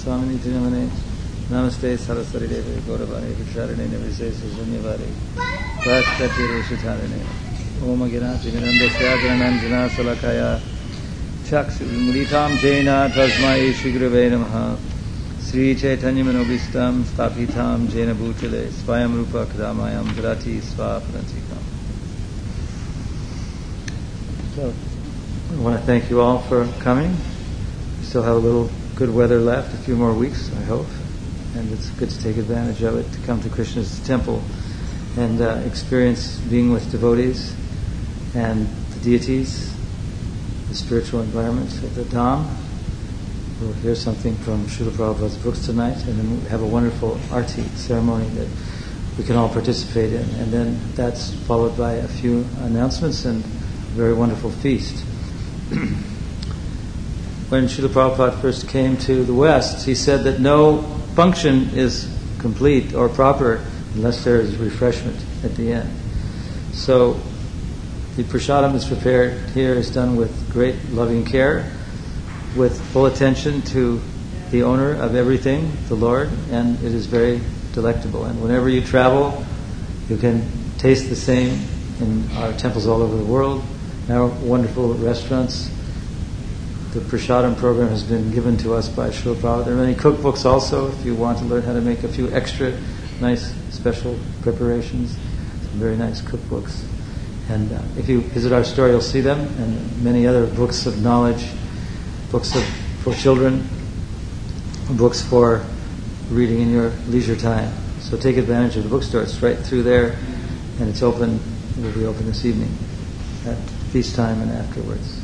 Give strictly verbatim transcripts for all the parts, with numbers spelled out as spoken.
Swaminiti Namane Namaste Saraswati Devi Gauravani Visharane Nivise Sunyavare Vaskati Rishitarane Om Aginati Mirandasya Grananjana Salakaya Chaksu Muritam Jaina Tasmai Shigrave Namaha Sri Chaitanya Manobhistam Stapitam Jaina Bhutale Svayam Rupa Kadamayam Dhrati Swapanantikam. So, I want to thank you all for coming. We still have a little good weather left, a few more weeks, I hope. And it's good to take advantage of it, to come to Krishna's temple and uh, experience being with devotees and the deities, the spiritual environment of the Dham. We'll hear something from Srila Prabhupada's books tonight, and then we have a wonderful arti ceremony that we can all participate in. And then that's followed by a few announcements and a very wonderful feast. When Srila Prabhupada first came to the West, he said that no function is complete or proper unless there is refreshment at the end. So the prasadam is prepared here, is done with great loving care, with full attention to the owner of everything, the Lord, and it is very delectable. And whenever you travel, you can taste the same in our temples all over the world, in our wonderful restaurants. The prasadam program has been given to us by Srila Prabhupada. There are many cookbooks also, if you want to learn how to make a few extra nice special preparations. Some very nice cookbooks. And uh, if you visit our store, you'll see them, and many other books of knowledge, books of, for children, books for reading in your leisure time. So take advantage of the bookstore. It's right through there, and it's open. It will be open this evening at feast time and afterwards.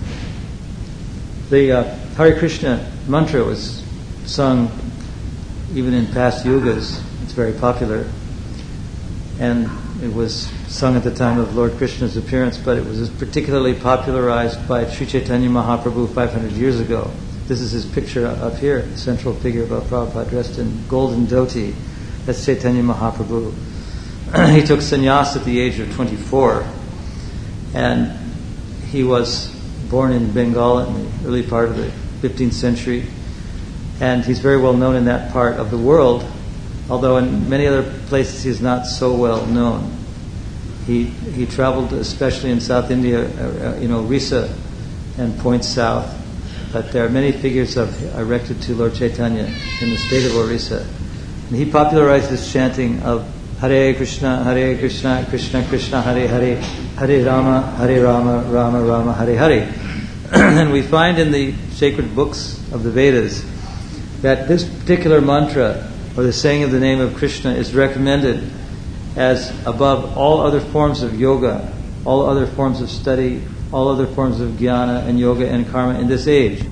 The uh, Hare Krishna mantra was sung even in past yugas. It's very popular. And it was sung at the time of Lord Krishna's appearance, but it was particularly popularized by Sri Chaitanya Mahaprabhu five hundred years ago. This is his picture up here, the central figure of Prabhupada dressed in golden dhoti. That's Chaitanya Mahaprabhu. He took sannyas at the age of twenty-four, and he was born in Bengal in the early part of the fifteenth century, and he's very well known in that part of the world, although in many other places he's not so well known. He he traveled especially in South India, uh, you know, Orissa and points south, but there are many figures of erected to Lord Chaitanya in the state of Orissa. And he popularized this chanting of Hare Krishna, Hare Krishna, Krishna Krishna, Hare Hare, Hare Rama, Hare Rama, Rama Rama, Hare Hare. And we find in the sacred books of the Vedas that this particular mantra, or the saying of the name of Krishna, is recommended as above all other forms of yoga, all other forms of study, all other forms of jnana and yoga and karma in this age.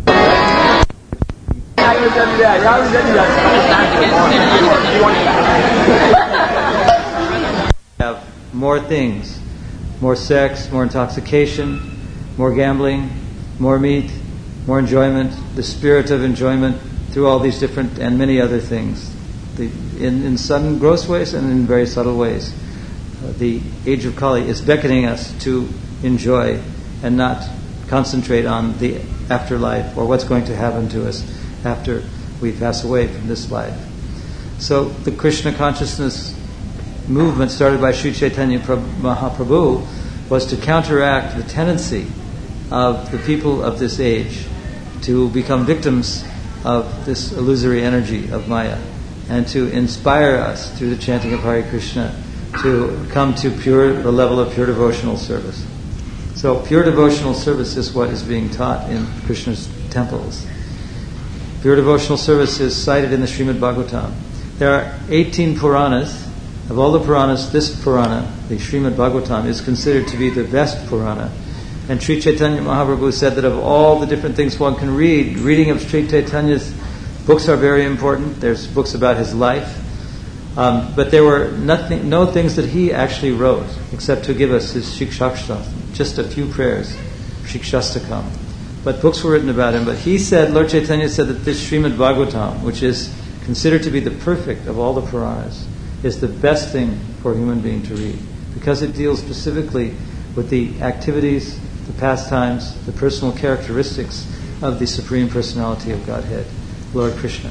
Have more things, more sex, more intoxication, more gambling, more meat, more enjoyment, the spirit of enjoyment through all these different and many other things, the, in, in sudden, gross ways and in very subtle ways. Uh, the age of Kali is beckoning us to enjoy and not concentrate on the afterlife or what's going to happen to us after we pass away from this life. So the Krishna consciousness movement started by Sri Chaitanya Mahaprabhu was to counteract the tendency of the people of this age to become victims of this illusory energy of Maya, and to inspire us through the chanting of Hare Krishna to come to pure, the level of pure devotional service. So pure devotional service is what is being taught in Krishna's temples. Pure devotional service is cited in the Srimad Bhagavatam. There are eighteen Puranas. Of all the Puranas, this Purana, the Srimad Bhagavatam, is considered to be the best Purana. And Sri Chaitanya Mahaprabhu said that of all the different things one can read, reading of Sri Chaitanya's books are very important. There's books about his life. Um, but there were nothing, no things that he actually wrote, except to give us his Shikshastakam, just a few prayers, Shikshastakam. But books were written about him. But he said, Lord Chaitanya said that this Srimad Bhagavatam, which is considered to be the perfect of all the Puranas, is the best thing for a human being to read, because it deals specifically with the activities, the pastimes, the personal characteristics of the Supreme Personality of Godhead. Lord Krishna.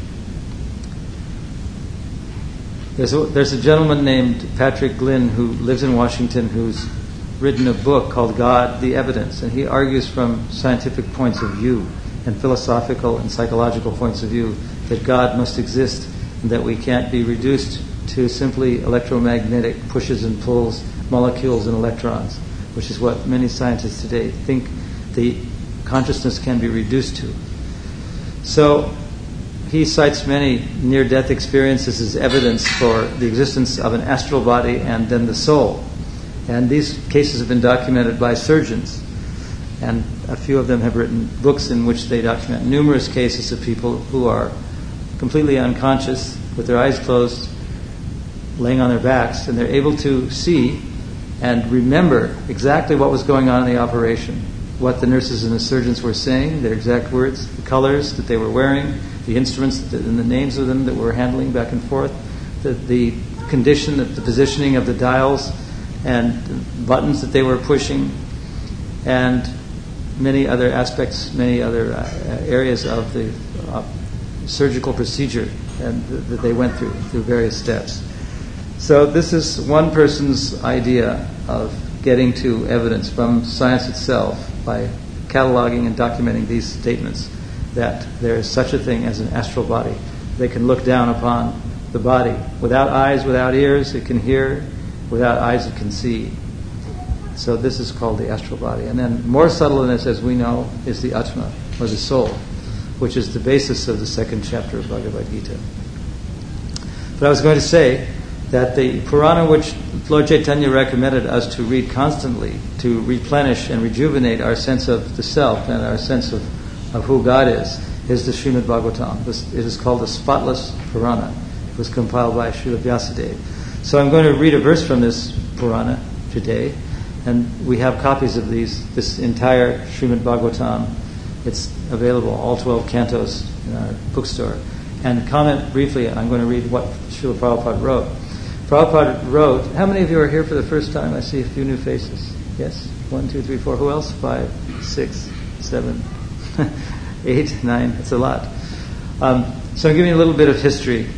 There's a, there's a gentleman named Patrick Glynn who lives in Washington who's written a book called God, the Evidence, and he argues from scientific points of view and philosophical and psychological points of view that God must exist and that we can't be reduced to simply electromagnetic pushes and pulls, molecules and electrons, which is what many scientists today think the consciousness can be reduced to. So he cites many near-death experiences as evidence for the existence of an astral body and then the soul. And these cases have been documented by surgeons. And a few of them have written books in which they document numerous cases of people who are completely unconscious, with their eyes closed, laying on their backs, and they're able to see and remember exactly what was going on in the operation, what the nurses and the surgeons were saying, their exact words, the colors that they were wearing, the instruments that, and the names of them that were handling back and forth, the, the condition, the, the positioning of the dials and buttons that they were pushing, and many other aspects, many other uh, areas of the uh, surgical procedure and th- that they went through, through various steps. So this is one person's idea of getting to evidence from science itself by cataloging and documenting these statements that there is such a thing as an astral body. They can look down upon the body. Without eyes, without ears, it can hear. Without eyes, it can see. So this is called the astral body. And then more subtle than this, as we know, is the Atma, or the soul, which is the basis of the second chapter of Bhagavad Gita. But I was going to say that the Purana which Lord Chaitanya recommended us to read constantly to replenish and rejuvenate our sense of the self and our sense of, of who God is, is the Srimad Bhagavatam. This, it is called the Spotless Purana. It was compiled by Srila Vyasadeva. So I'm going to read a verse from this Purana today, and we have copies of these, this entire Srimad Bhagavatam. It's available, all twelve cantos in our bookstore. And comment briefly, I'm going to read what Srila Prabhupada wrote. Prabhupada wrote, how many of you are here for the first time? I see a few new faces. Yes? One, two, three, four. Who else? Five, six, seven, eight, nine. It's a lot. Um, so I'm giving you a little bit of history.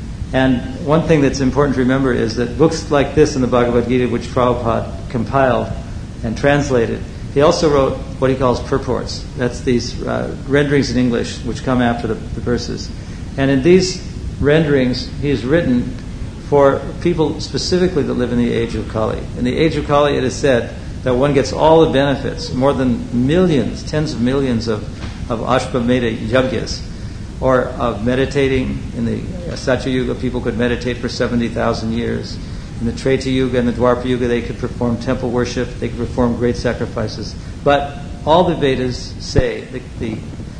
And one thing that's important to remember is that books like this in the Bhagavad Gita, which Prabhupada compiled and translated, he also wrote what he calls purports. That's these uh, renderings in English which come after the, the verses. And in these renderings, he's written for people specifically that live in the age of Kali. In the age of Kali, it is said that one gets all the benefits, more than millions, tens of millions of, of Ashvamedha yagyas, or of meditating. In the Satya Yuga, people could meditate for seventy thousand years. In the Treta Yuga and the Dwapara Yuga, they could perform temple worship, they could perform great sacrifices. But all the Vedas say, the, the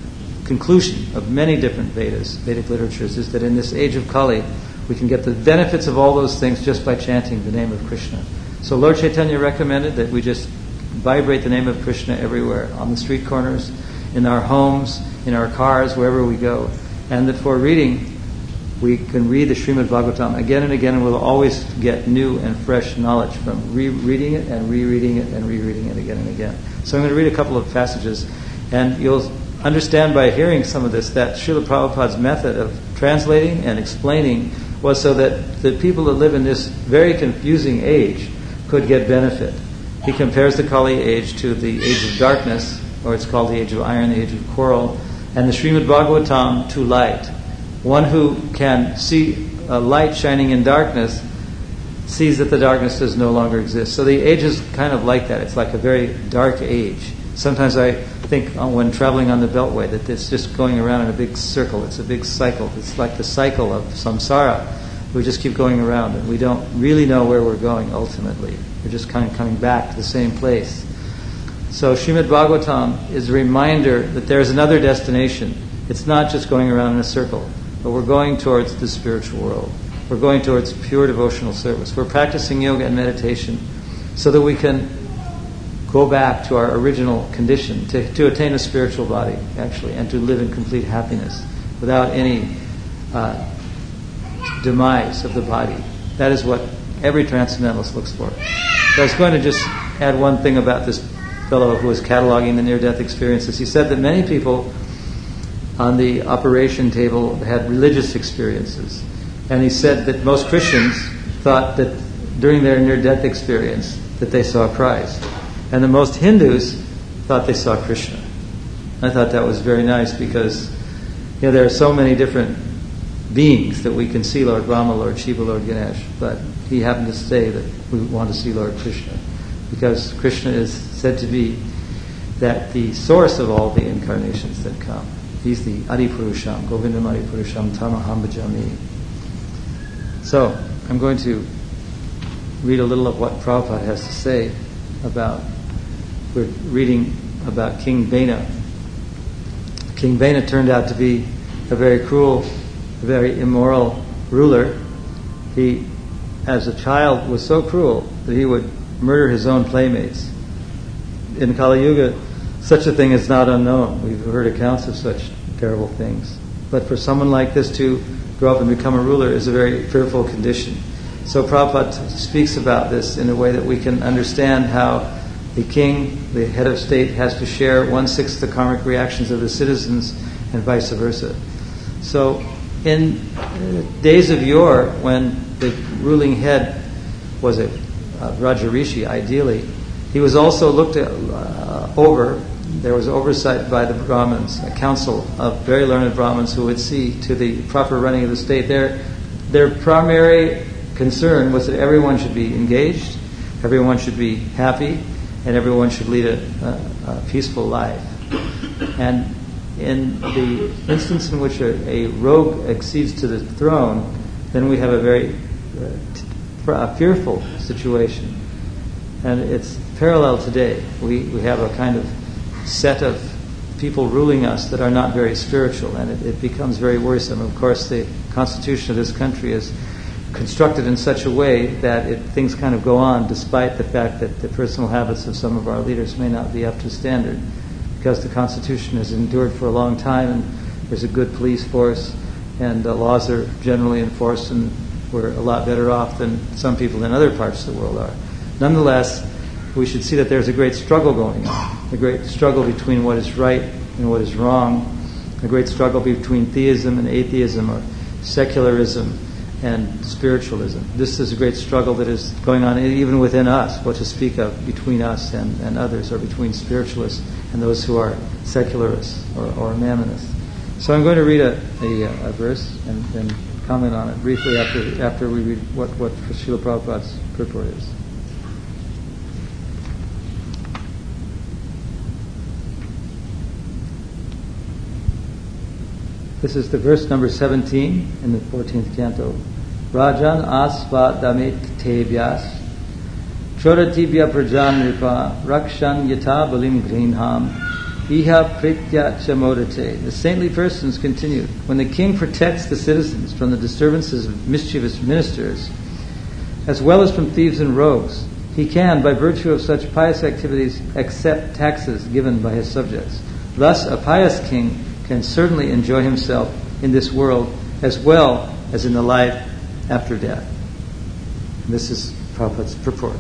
conclusion of many different Vedas, Vedic literatures, is that in this age of Kali, we can get the benefits of all those things just by chanting the name of Krishna. So Lord Chaitanya recommended that we just vibrate the name of Krishna everywhere, on the street corners, in our homes, in our cars, wherever we go. And that for reading, we can read the Srimad Bhagavatam again and again, and we'll always get new and fresh knowledge from re-reading it and rereading it and rereading it again and again. So I'm going to read a couple of passages, and you'll understand by hearing some of this that Srila Prabhupada's method of translating and explaining was so that the people that live in this very confusing age could get benefit. He compares the Kali age to the age of darkness, or it's called the age of iron, the age of coral, and the Srimad Bhagavatam to light. One who can see a light shining in darkness sees that the darkness does no longer exist. So the age is kind of like that. It's like a very dark age. Sometimes I think uh, when traveling on the Beltway that it's just going around in a big circle. It's a big cycle. It's like the cycle of samsara. We just keep going around, and we don't really know where we're going ultimately. We're just kind of coming back to the same place. So Srimad Bhagavatam is a reminder that there's another destination. It's not just going around in a circle, but we're going towards the spiritual world. We're going towards pure devotional service. We're practicing yoga and meditation so that we can go back to our original condition, to, to attain a spiritual body, actually, and to live in complete happiness without any uh, demise of the body. That is what every transcendentalist looks for. So I was going to just add one thing about this fellow who was cataloging the near-death experiences. He said that many people on the operation table had religious experiences. And he said that most Christians thought that during their near-death experience that they saw Christ. And the most Hindus thought they saw Krishna. I thought that was very nice because, you know, there are so many different beings that we can see Lord Brahma, Lord Shiva, Lord Ganesh, but he happened to say that we want to see Lord Krishna because Krishna is said to be that the source of all the incarnations that come. He's the Adipurusham, Govindam Adipurusham, Tamaham Bhajami. So, I'm going to read a little of what Prabhupada has to say about, we're reading about King Bena. King Bena turned out to be a very cruel, very immoral ruler. He, as a child, was so cruel that he would murder his own playmates. In Kali Yuga, such a thing is not unknown. We've heard accounts of such terrible things. But for someone like this to grow up and become a ruler is a very fearful condition. So Prabhupada speaks about this in a way that we can understand how the king, the head of state, has to share one-sixth the karmic reactions of the citizens and vice versa. So in days of yore, when the ruling head was a uh, Raja Rishi, ideally, he was also looked at, uh, over. There was oversight by the Brahmins, a council of very learned Brahmins who would see to the proper running of the state. Their, their primary concern was that everyone should be engaged, everyone should be happy, and everyone should lead a, a, a peaceful life. And in the instance in which a, a rogue accedes to the throne, then we have a very uh, t- a fearful situation. And it's parallel today. We, we have a kind of set of people ruling us that are not very spiritual, and it, it becomes very worrisome. Of course, the constitution of this country is constructed in such a way that it, things kind of go on despite the fact that the personal habits of some of our leaders may not be up to standard, because the Constitution has endured for a long time and there's a good police force and uh, laws are generally enforced, and we're a lot better off than some people in other parts of the world are. Nonetheless, we should see that there's a great struggle going on, a great struggle between what is right and what is wrong, a great struggle between theism and atheism, or secularism and spiritualism. This is a great struggle that is going on even within us, what to speak of between us and, and others, or between spiritualists and those who are secularists or, or mammonists. So I'm going to read a, a, a verse and, and comment on it briefly after after we read what, what Srila Prabhupada's purport is. This is the verse number seventeen in the fourteenth canto. Rajan asva damit tevyas choratibhya prajan ripa rakshan yata balim grinham iha pritya chamodate. The saintly persons continued, when the king protects the citizens from the disturbances of mischievous ministers, as well as from thieves and rogues, he can, by virtue of such pious activities, accept taxes given by his subjects. Thus, a pious king can certainly enjoy himself in this world as well as in the life after death. And this is Prabhupada's purport.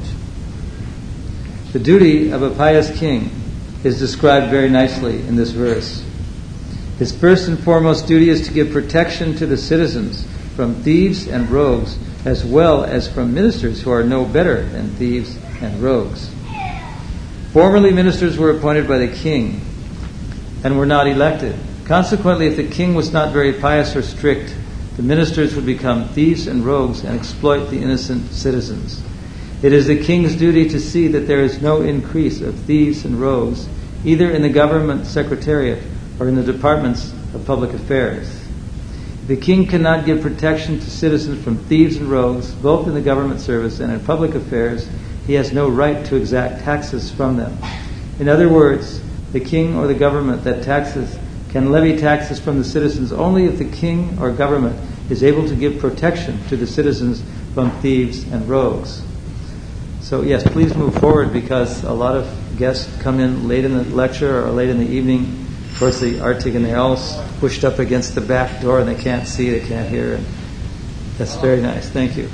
The duty of a pious king is described very nicely in this verse. His first and foremost duty is to give protection to the citizens from thieves and rogues, as well as from ministers who are no better than thieves and rogues. Formerly, ministers were appointed by the king and were not elected. Consequently, if the king was not very pious or strict, the ministers would become thieves and rogues and exploit the innocent citizens. It is the king's duty to see that there is no increase of thieves and rogues, either in the government secretariat or in the departments of public affairs. If the king cannot give protection to citizens from thieves and rogues, both in the government service and in public affairs, he has no right to exact taxes from them. In other words, the king or the government that taxes can levy taxes from the citizens only if the king or government is able to give protection to the citizens from thieves and rogues. So yes, please move forward, because a lot of guests come in late in the lecture or late in the evening towards the Artig, and they're all pushed up against the back door and they can't see, they can't hear. And that's very nice. Thank you.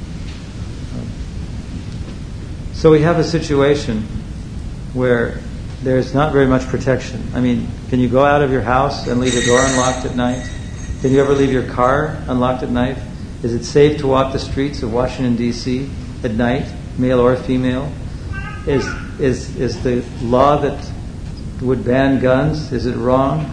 So we have a situation where there's not very much protection. I mean, can you go out of your house and leave the door unlocked at night? Can you ever leave your car unlocked at night? Is it safe to walk the streets of Washington, D C at night, male or female? Is is is the law that would ban guns, is it wrong?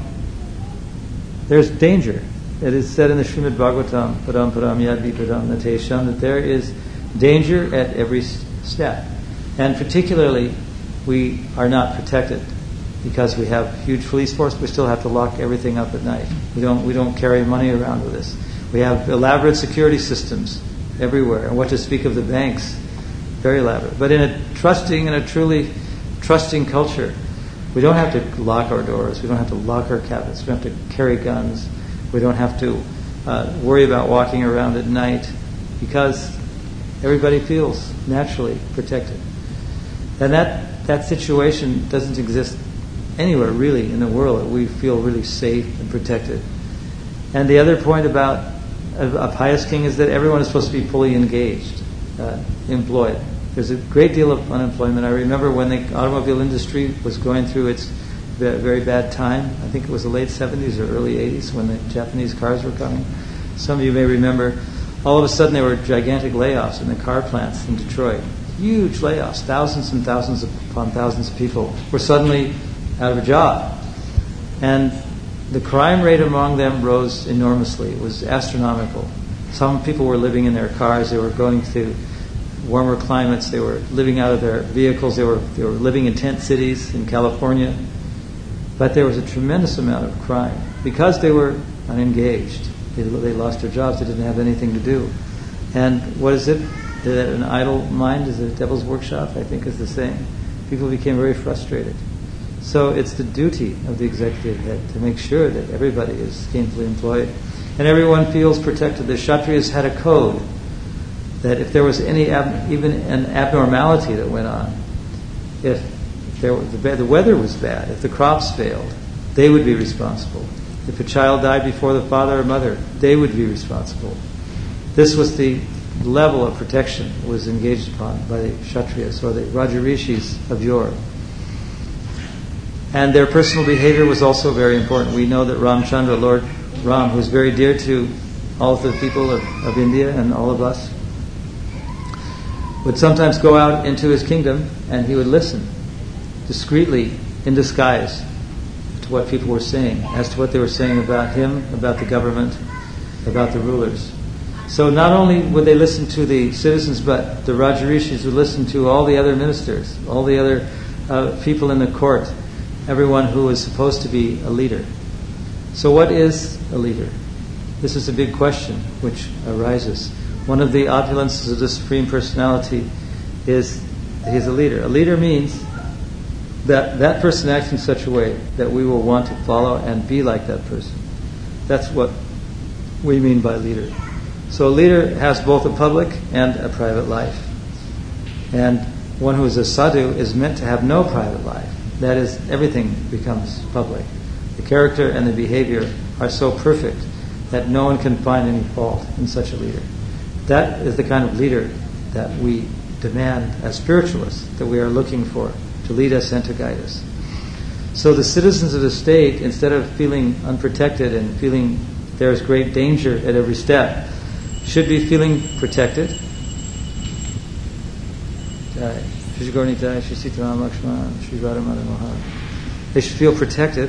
There's danger. It is said in the Srimad Bhagavatam, Padam Padam Yad Vipadam Natesham, that there is danger at every step. And particularly, we are not protected because we have huge police force. We still have to lock everything up at night. We don't we don't carry money around with us. We have elaborate security systems everywhere. And what to speak of the banks, very elaborate. But in a trusting and a truly trusting culture, we don't have to lock our doors. We don't have to lock our cabinets. We don't have to carry guns. We don't have to uh, worry about walking around at night because everybody feels naturally protected. And that, that situation doesn't exist anywhere really in the world that we feel really safe and protected. And the other point about a, a pious king is that everyone is supposed to be fully engaged, uh, employed. There's a great deal of unemployment. I remember when the automobile industry was going through its very bad time. I think it was the late seventies or early eighties when the Japanese cars were coming. Some of you may remember, all of a sudden there were gigantic layoffs in the car plants in Detroit. Huge layoffs. Thousands and thousands upon thousands of people were suddenly out of a job. And the crime rate among them rose enormously. It was astronomical. Some people were living in their cars. They were going to warmer climates. They were living out of their vehicles. They were they were living in tent cities in California. But there was a tremendous amount of crime because they were unengaged. They, they lost their jobs. They didn't have anything to do. And what is it? That an idle mind is a devil's workshop, I think is the saying. People became very frustrated. So it's the duty of the executive head to make sure that everybody is gainfully employed and everyone feels protected. The Kshatriyas had a code that if there was any ab- even an abnormality that went on, if there was, the, the weather was bad, if the crops failed, they would be responsible. If a child died before the father or mother, they would be responsible. This was the level of protection that was engaged upon by the Kshatriyas or the Rajarishis of yore. And their personal behavior was also very important. We know that Ramchandra, Lord Ram, who is very dear to all of the people of, of India and all of us, would sometimes go out into his kingdom and he would listen discreetly in disguise to what people were saying, as to what they were saying about him, about the government, about the rulers. So not only would they listen to the citizens, but the Rajarishis would listen to all the other ministers, all the other uh, people in the court, everyone who was supposed to be a leader. So what is a leader? This is a big question which arises. One of the opulences of the Supreme Personality is he's a leader. A leader means that that person acts in such a way that we will want to follow and be like that person. That's what we mean by leader. So a leader has both a public and a private life. And one who is a sadhu is meant to have no private life. That is, everything becomes public. The character and the behavior are so perfect that no one can find any fault in such a leader. That is the kind of leader that we demand as spiritualists, that we are looking for, to lead us and to guide us. So the citizens of the state, instead of feeling unprotected and feeling there is great danger at every step, should be feeling protected. They should feel protected,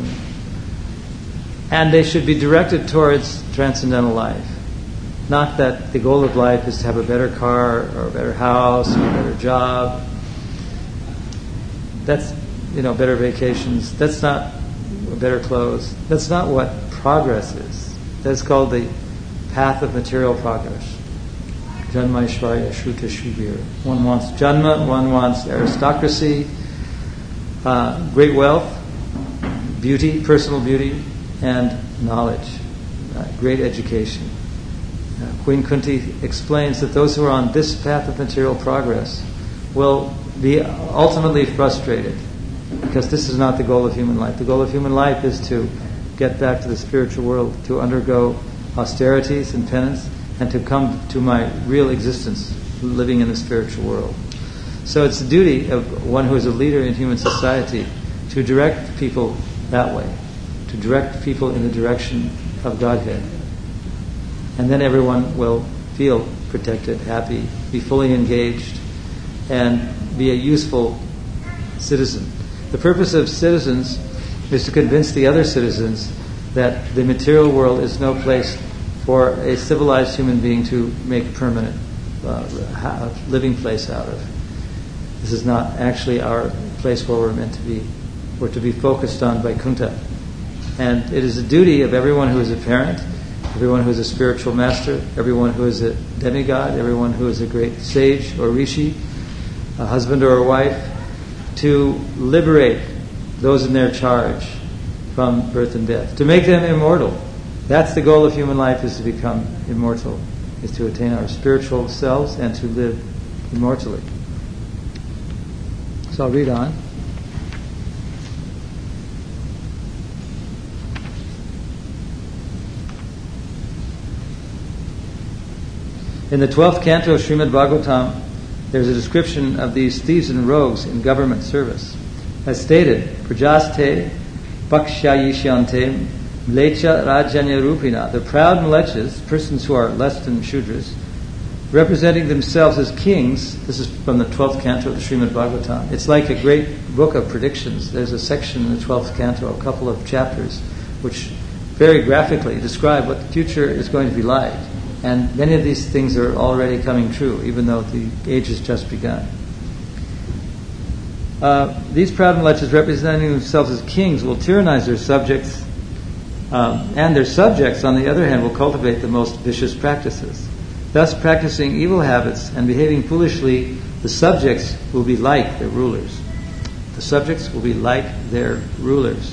and they should be directed towards transcendental life. Not that the goal of life is to have a better car or a better house or a better job. That's, you know, better vacations. That's not better clothes. That's not what progress is. That's called the path of material progress. Janma Ishvarya Shruta Shubir. One wants Janma, one wants aristocracy, uh, great wealth, beauty, personal beauty, and knowledge, uh, great education. Uh, Queen Kunti explains that those who are on this path of material progress will be ultimately frustrated because this is not the goal of human life. The goal of human life is to get back to the spiritual world, to undergo austerities and penance, and to come to my real existence living in the spiritual world. So it's the duty of one who is a leader in human society to direct people that way, to direct people in the direction of Godhead. And then everyone will feel protected, happy, be fully engaged, and be a useful citizen. The purpose of citizens is to convince the other citizens that the material world is no place for a civilized human being to make a permanent uh, living place out of. This is not actually our place where we're meant to be. We're to be focused on Vaikuntha. And it is the duty of everyone who is a parent, everyone who is a spiritual master, everyone who is a demigod, everyone who is a great sage or rishi, a husband or a wife, to liberate those in their charge from birth and death, to make them immortal. That's the goal of human life, is to become immortal, is to attain our spiritual selves and to live immortally. So I'll read on. In the twelfth canto of Srimad Bhagavatam, there's a description of these thieves and rogues in government service. As stated, Prajaste Bhakshayishyante Mlecha Rajanya Rupina, the proud mlechas, persons who are less than Shudras, representing themselves as kings. This is from the twelfth canto of the Srimad Bhagavatam. It's like a great book of predictions. There's a section in the twelfth canto, a couple of chapters, which very graphically describe what the future is going to be like. And many of these things are already coming true, even though the age has just begun. Uh, these proud mlechas, representing themselves as kings, will tyrannize their subjects, um, and their subjects, on the other hand, will cultivate the most vicious practices. Thus, practicing evil habits and behaving foolishly, the subjects will be like their rulers. The subjects will be like their rulers.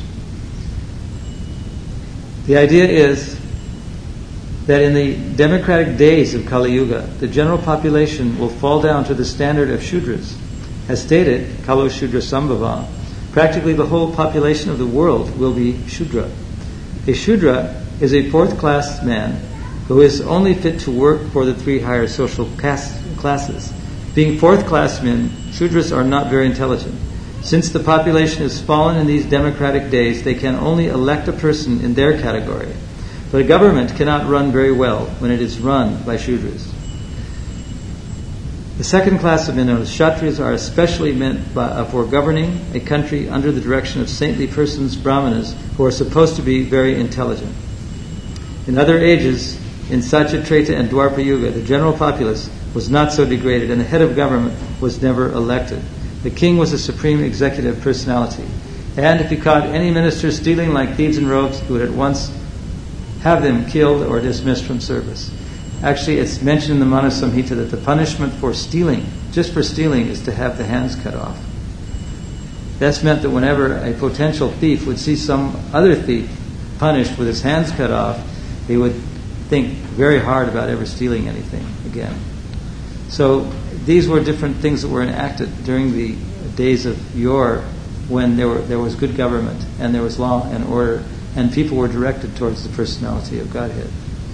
The idea is that in the democratic days of Kali Yuga, the general population will fall down to the standard of Shudras. As stated, Kalo Shudra Sambhava, practically the whole population of the world will be Shudra. A Shudra is a fourth-class man who is only fit to work for the three higher social caste, classes. Being fourth-class men, Shudras are not very intelligent. Since the population has fallen in these democratic days, they can only elect a person in their category. But a government cannot run very well when it is run by Shudras. The second class of men, known as Kshatriyas, are especially meant by, uh, for governing a country under the direction of saintly persons, Brahmanas, who are supposed to be very intelligent. In other ages, in Satya, Treta, and Dwapara Yuga, the general populace was not so degraded, and the head of government was never elected. The king was a supreme executive personality, and if he caught any minister stealing like thieves and rogues, he would at once have them killed or dismissed from service. Actually, it's mentioned in the Manu Samhita that the punishment for stealing, just for stealing, is to have the hands cut off. That's meant that whenever a potential thief would see some other thief punished with his hands cut off, he would think very hard about ever stealing anything again. So these were different things that were enacted during the days of yore, when there were there was good government and there was law and order, and people were directed towards the personality of Godhead.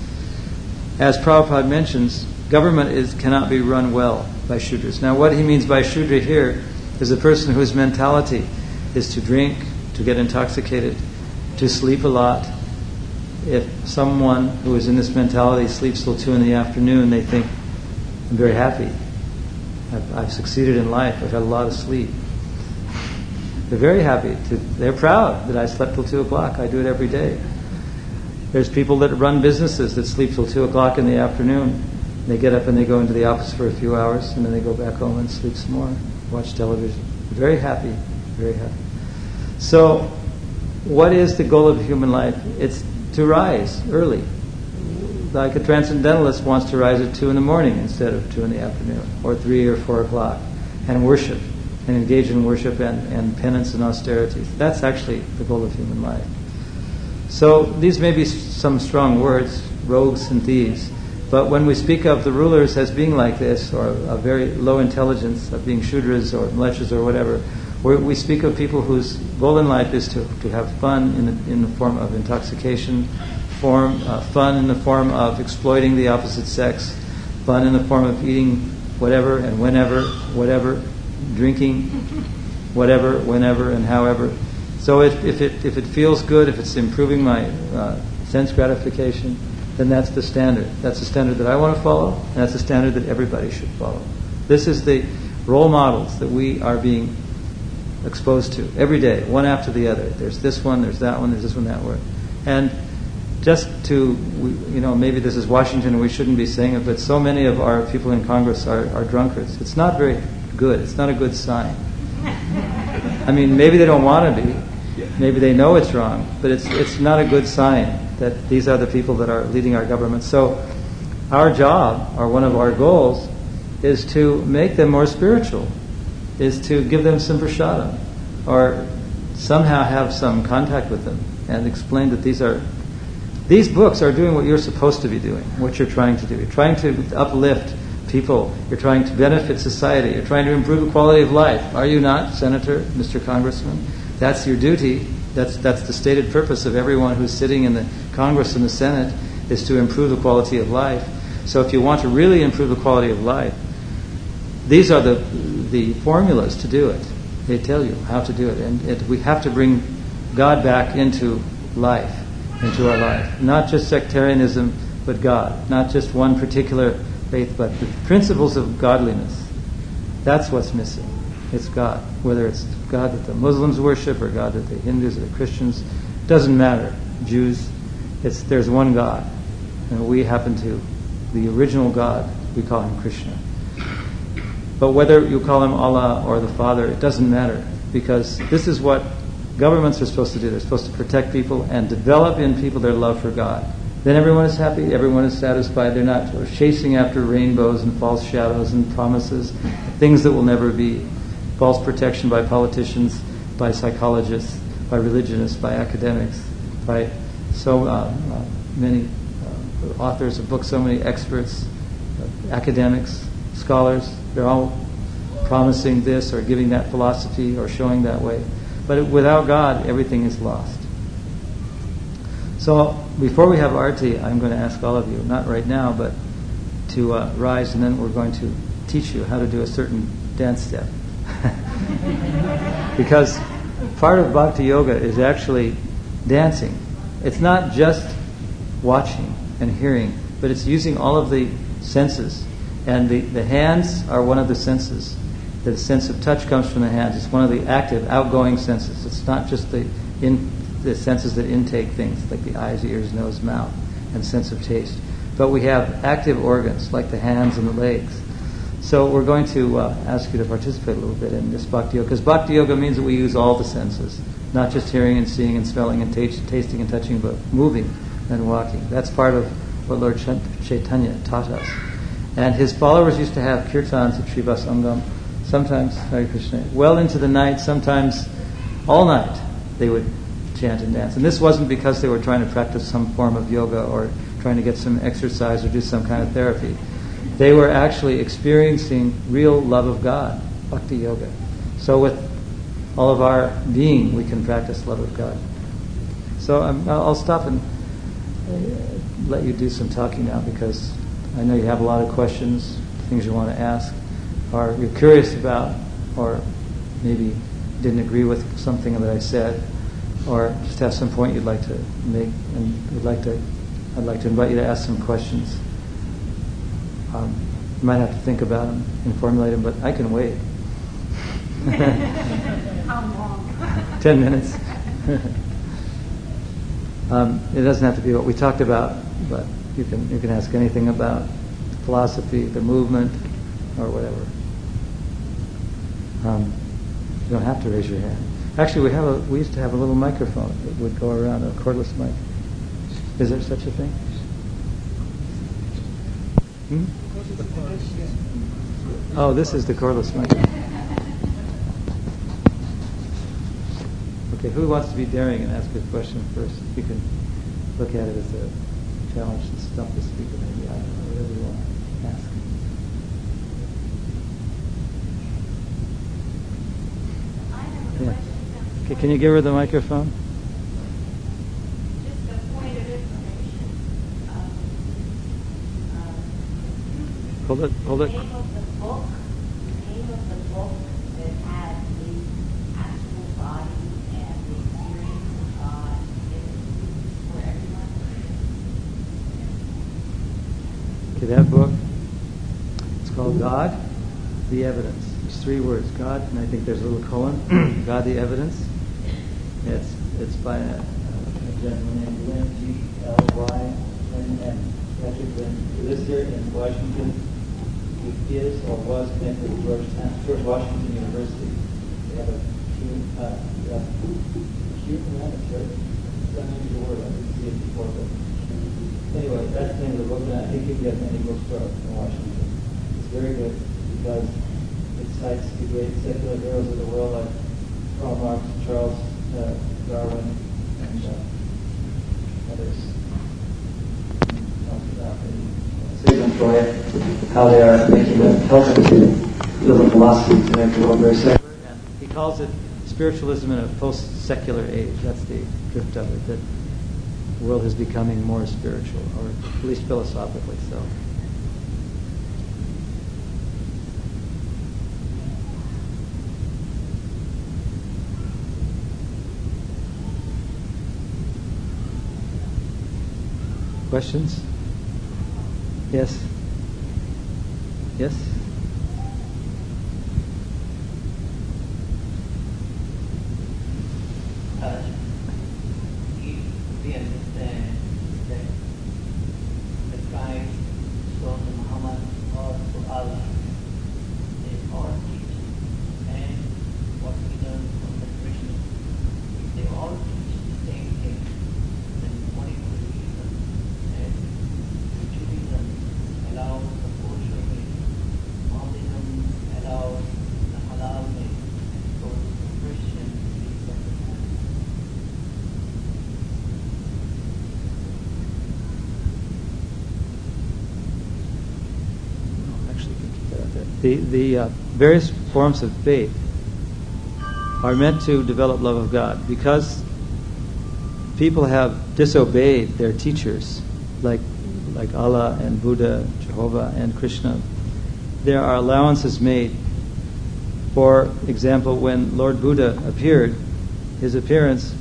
As Prabhupada mentions, government is cannot be run well by Shudras. Now, what he means by Shudra here is a person whose mentality is to drink, to get intoxicated, to sleep a lot. If someone who is in this mentality sleeps till two in the afternoon, they think, I'm very happy. I've, I've succeeded in life. I've had a lot of sleep. They're very happy. To, they're proud that I slept till two o'clock. I do it every day. There's people that run businesses that sleep till two o'clock in the afternoon. They get up and they go into the office for a few hours, and then they go back home and sleep some more, watch television. Very happy, very happy. So, what is the goal of human life? It's to rise early. Like a transcendentalist wants to rise at two in the morning instead of two in the afternoon, or three or four o'clock, and worship, and engage in worship and, and penance and austerities. That's actually the goal of human life. So these may be some strong words, rogues and thieves, but when we speak of the rulers as being like this, or a very low intelligence, of being Shudras or mlechas or whatever, we speak of people whose goal in life is to, to have fun in the, in the form of intoxication, form uh, fun in the form of exploiting the opposite sex, fun in the form of eating whatever and whenever, whatever, drinking, whatever, whenever, and however. So if, if it if it feels good, if it's improving my uh, sense gratification, then that's the standard. That's the standard that I want to follow, and that's the standard that everybody should follow. This is the role models that we are being exposed to every day, one after the other. There's this one, there's that one, there's this one, that one. And just to, you know, maybe this is Washington and we shouldn't be saying it, but so many of our people in Congress are, are drunkards. It's not very good. It's not a good sign. I mean, maybe they don't want to be. Maybe they know it's wrong, but it's it's not a good sign that these are the people that are leading our government. So our job, or one of our goals, is to make them more spiritual, is to give them some prashadam, or somehow have some contact with them and explain that these are these books are doing what you're supposed to be doing, what you're trying to do. You're trying to uplift people. You're trying to benefit society. You're trying to improve the quality of life. Are you not, Senator, Mister Congressman? That's your duty. That's that's the stated purpose of everyone who's sitting in the Congress and the Senate, is to improve the quality of life. So if you want to really improve the quality of life, these are the the formulas to do it. They tell you how to do it. And it, we have to bring God back into life, into our life. Not just sectarianism, but God. Not just one particular faith, but the principles of godliness. That's what's missing. It's God. Whether it's God that the Muslims worship or God that the Hindus or the Christians, doesn't matter. Jews, it's there's one God. And we happen to, the original God, we call him Krishna. But whether you call him Allah or the Father, it doesn't matter, because this is what governments are supposed to do. They're supposed to protect people and develop in people their love for God. Then everyone is happy, everyone is satisfied. They're not chasing after rainbows and false shadows and promises, things that will never be. False protection by politicians, by psychologists, by religionists, by academics, by so uh, uh, many uh, authors of books, so many experts, uh, academics, scholars. They're all promising this or giving that philosophy or showing that way. But without God, everything is lost. So before we have arti, I'm going to ask all of you, not right now, but to uh, rise, and then we're going to teach you how to do a certain dance step. Because part of Bhakti Yoga is actually dancing. It's not just watching and hearing, but it's using all of the senses. And the, the hands are one of the senses. The sense of touch comes from the hands. It's one of the active, outgoing senses. It's not just the in, the senses that intake things, like the eyes, ears, nose, mouth, and sense of taste. But we have active organs, like the hands and the legs. So we're going to uh, ask you to participate a little bit in this Bhakti Yoga, because Bhakti Yoga means that we use all the senses, not just hearing and seeing and smelling and t- tasting and touching, but moving and walking. That's part of what Lord Chaitanya taught us. And his followers used to have kirtans at Srivas Angam, sometimes Hare Krishna, well into the night, sometimes all night they would chant and dance. And this wasn't because they were trying to practice some form of yoga or trying to get some exercise or do some kind of therapy. They were actually experiencing real love of God, Bhakti Yoga. So with all of our being, we can practice love of God. So um, I'll stop and uh, let you do some talking now, because I know you have a lot of questions, things you want to ask, or you're curious about, or maybe didn't agree with something that I said, or just have some point you'd like to make, and would like to, I'd like to invite you to ask some questions. Um, you might have to think about them and formulate them, but I can wait. How long? Ten minutes. um, it doesn't have to be what we talked about, but you can you can ask anything about philosophy, the movement, or whatever. Um, you don't have to raise your hand. Actually, we have a we used to have a little microphone that would go around, a cordless mic. Is there such a thing? Hmm? Oh, this is the cordless mic. Okay, who wants to be daring and ask a question first? You can look at it as a challenge to stump the speaker, maybe. I don't know, whatever you want to ask. Yeah. Okay, can you give her the microphone? Just a point of information. Um, uh, Hold it, hold the it. name of the book, the name of the book Okay, that book, it's called God, the Evidence. There's three words, God, and I think there's a little colon, God, the Evidence. It's it's by a, a gentleman named Lynn, G L Y N N. Patrick Lynn. He lives here in Washington. He is or was connected with Georgetown, George Washington University. They have a human, uh, uh, humanity, right? It's an unusual word. I didn't see it before, but anyway, that's the name of the book, and I think you can get many bookstores in Washington. It's very good because it cites the great secular heroes of the world like Karl Marx, Charles uh, Darwin, and uh, others. Sigmund Freud, how they are making a helping to build a philosophy to make the world very secular. And he calls it spiritualism in a post-secular age. That's the drift of it, that the world is becoming more spiritual, or at least philosophically so. Questions? Yes? Yes? Uh, if we understand that the Christ, Son Muhammad, or to Allah, they all teach, and what we learn from the Christians, if they all teach the same thing, then what is the reason? And Judaism allows the kosher way, Mohammedanism allows the halal way, so the Christian is the Actually, you can keep that out there. The, the uh, various forms of faith are meant to develop love of God, because people have disobeyed their teachers, like like Allah and Buddha, Jehovah and Krishna. There are allowances made. For example, when Lord Buddha appeared, his appearance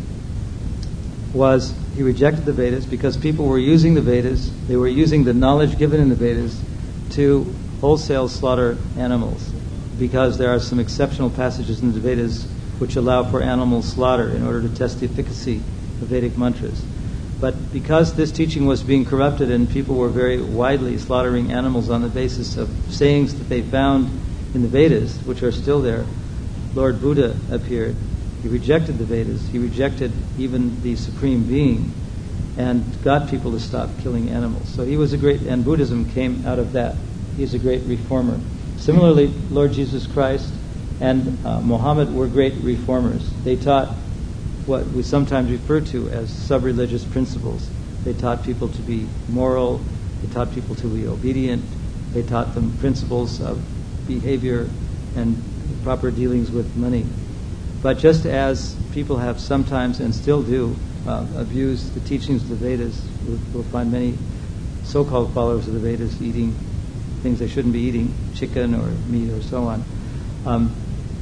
was, he rejected the Vedas because people were using the Vedas, they were using the knowledge given in the Vedas to wholesale slaughter animals, because there are some exceptional passages in the Vedas which allow for animal slaughter in order to test the efficacy of Vedic mantras. But because this teaching was being corrupted and people were very widely slaughtering animals on the basis of sayings that they found in the Vedas, which are still there, Lord Buddha appeared. He rejected the Vedas. He rejected even the Supreme Being and got people to stop killing animals. So he was a great, and Buddhism came out of that. He's a great reformer. Similarly, Lord Jesus Christ and uh, Muhammad were great reformers. They taught what we sometimes refer to as sub-religious principles. They taught people to be moral. They taught people to be obedient. They taught them principles of behavior and proper dealings with money. But just as people have sometimes and still do uh, abuse the teachings of the Vedas, we'll, we'll find many so-called followers of the Vedas eating things they shouldn't be eating, chicken or meat or so on. Um,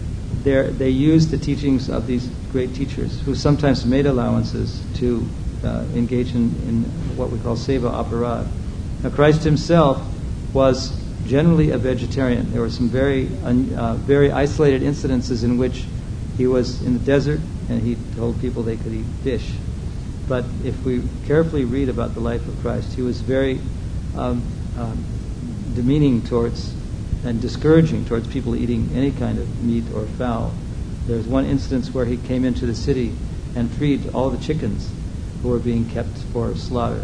they use the teachings of these great teachers, who sometimes made allowances to uh, engage in, in what we call seva aparad. Now, Christ himself was generally a vegetarian. There were some very uh, very isolated incidences in which he was in the desert and he told people they could eat fish. But if we carefully read about the life of Christ, he was very um, um, demeaning towards and discouraging towards people eating any kind of meat or fowl. There's one instance where he came into the city and freed all the chickens who were being kept for slaughter.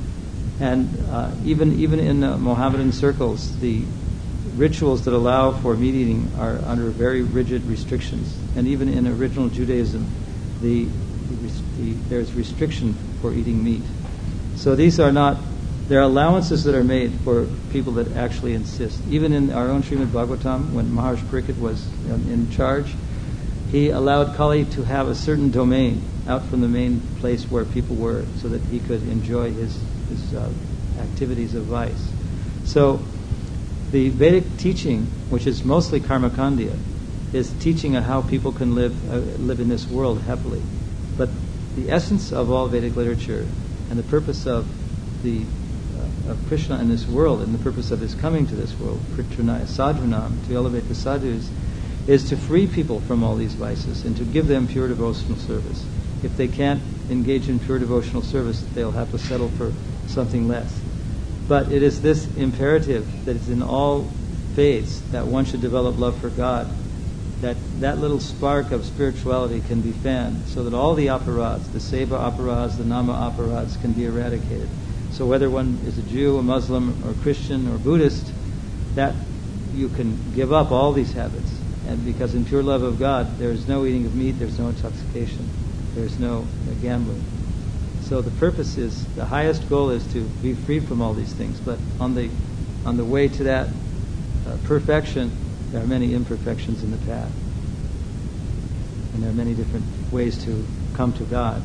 And uh, even even in uh, Mohammedan circles, the rituals that allow for meat eating are under very rigid restrictions. And even in original Judaism, the, the there's restriction for eating meat. So these are not, there are allowances that are made for people that actually insist. Even in our own Srimad Bhagavatam, when Maharaj Pariksit was in charge, he allowed Kali to have a certain domain out from the main place where people were, so that he could enjoy his, his uh, activities of vice. So the Vedic teaching, which is mostly Karmakandya, is teaching on how people can live uh, live in this world happily. But the essence of all Vedic literature and the purpose of the uh, of Krishna in this world, and the purpose of his coming to this world, Pritranaya Sadhunam, to elevate the sadhus, is to free people from all these vices and to give them pure devotional service. If they can't engage in pure devotional service, they'll have to settle for something less. But it is this imperative that is in all faiths, that one should develop love for God, that that little spark of spirituality can be fanned so that all the aparads, the seva aparads, the nama aparads, can be eradicated. So whether one is a Jew, a Muslim, or Christian, or Buddhist, that you can give up all these habits. And because in pure love of God, there is no eating of meat, there's no intoxication, there's no uh, gambling. So the purpose is, the highest goal is to be free from all these things. But on the on the way to that uh, perfection, there are many imperfections in the path. And there are many different ways to come to God.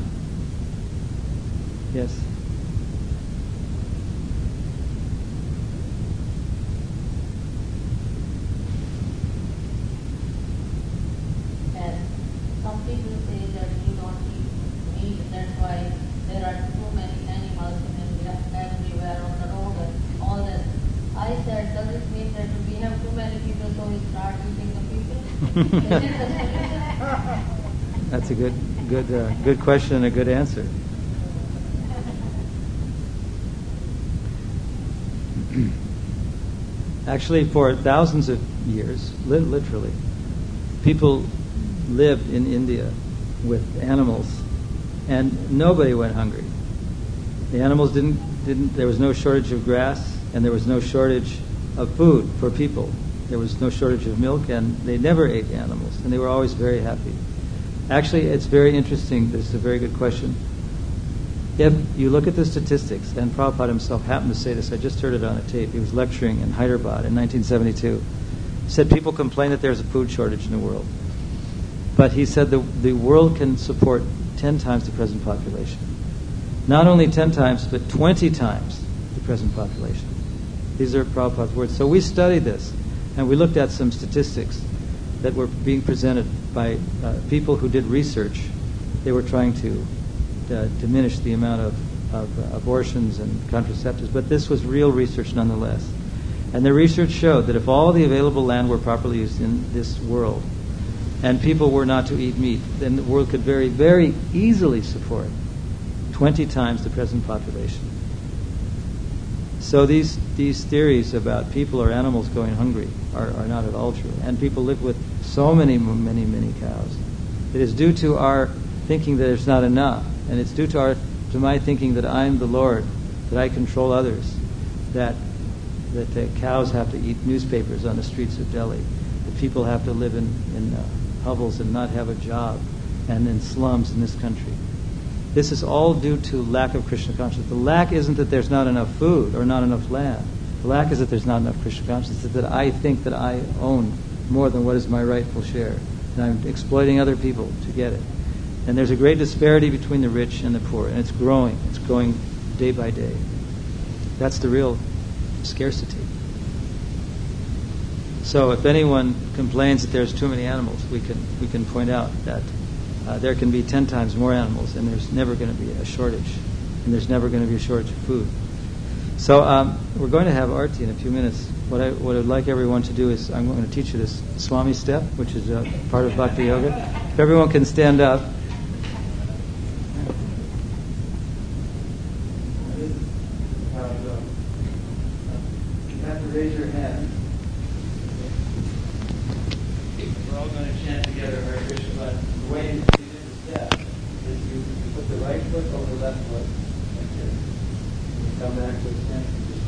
Yes? And some people say that you don't eat meat, that's why there are too many animals in India, everywhere on the road and all that. I said, does it mean that we have too many people, so we start eating the people? Is it the solution? That's a good, good, uh, good question and a good answer. Actually, for thousands of years, li- literally, people lived in India with animals, and nobody went hungry. The animals didn't, didn't. There was no shortage of grass, and there was no shortage of food for people. There was no shortage of milk, and they never ate animals, and they were always very happy. Actually, it's very interesting. This is a very good question. If you look at the statistics, and Prabhupada himself happened to say this, I just heard it on a tape. He was lecturing in Hyderabad in nineteen seventy-two. He said people complain that there's a food shortage in the world. But he said the, the world can support ten times the present population. Not only ten times, but twenty times the present population. These are Prabhupada's words. So we studied this, and we looked at some statistics that were being presented by uh, people who did research. They were trying to uh, diminish the amount of, of uh, abortions and contraceptives, but this was real research nonetheless. And the research showed that if all the available land were properly used in this world, and people were not to eat meat, then the world could very, very easily support twenty times the present population. So these these theories about people or animals going hungry are, are not at all true. And people live with so many, many, many cows. It is due to our thinking that there's not enough, and it's due to our to my thinking that I'm the Lord, that I control others, that that the cows have to eat newspapers on the streets of Delhi, that people have to live in in uh, hovels and not have a job, and in slums in this country. This is all due to lack of Krishna consciousness. The lack isn't that there's not enough food or not enough land. The lack is that there's not enough Krishna consciousness. It's that I think that I own more than what is my rightful share, and I'm exploiting other people to get it. And there's a great disparity between the rich and the poor, and it's growing. It's growing day by day. That's the real scarcity. So if anyone complains that there's too many animals, we can we can point out that uh, there can be ten times more animals, and there's never going to be a shortage, and there's never going to be a shortage of food. So um, we're going to have Arti in a few minutes. What I what I'd like everyone to do is I'm going to teach you this Swami step, which is a part of Bhakti Yoga. If everyone can stand up. You have to raise your hand. We're all going to chant together Hare Krishna, but the way you do the step is you, you put the right foot over the left foot, like this. And you come back to a stand position.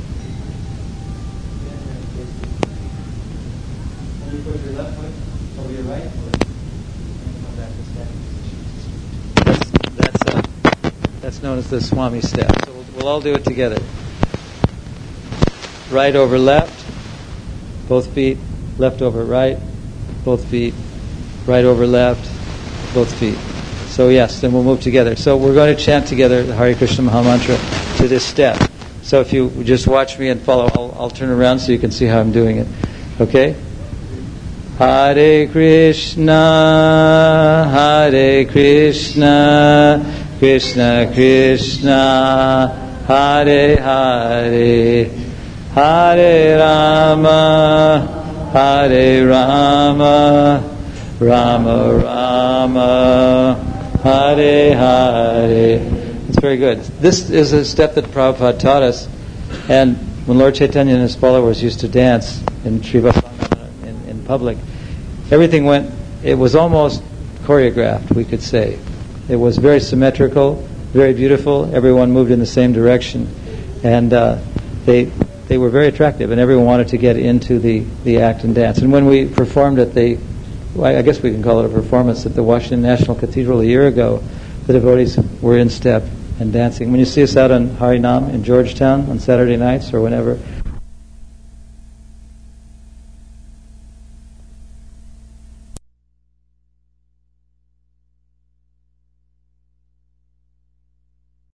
Then you put your left foot over your right foot, and come back to standing position. That's, that's, uh, that's known as the Swami step. So we'll, we'll all do it together. Right over left, both feet, left over right, both feet, right over left, both feet. So yes, then we'll move together. So we're going to chant together the Hare Krishna Maha Mantra to this step. So if you just watch me and follow, I'll, I'll turn around so you can see how I'm doing it. Okay? Hare Krishna, Hare Krishna, Krishna Krishna, Hare Hare, Hare Rama, Hare Rama, Rama Rama, Hare Hare. It's very good. This is a step that Prabhupada taught us, and when Lord Chaitanya and his followers used to dance in Sri Vasangana in, in public, everything went, it was almost choreographed, we could say. It was very symmetrical, very beautiful. Everyone moved in the same direction, and uh, they they were very attractive, and everyone wanted to get into the, the act and dance. And when we performed at the, well, I guess we can call it a performance at the Washington National Cathedral a year ago, the devotees were in step and dancing. When you see us out on Harinam in Georgetown on Saturday nights or whenever,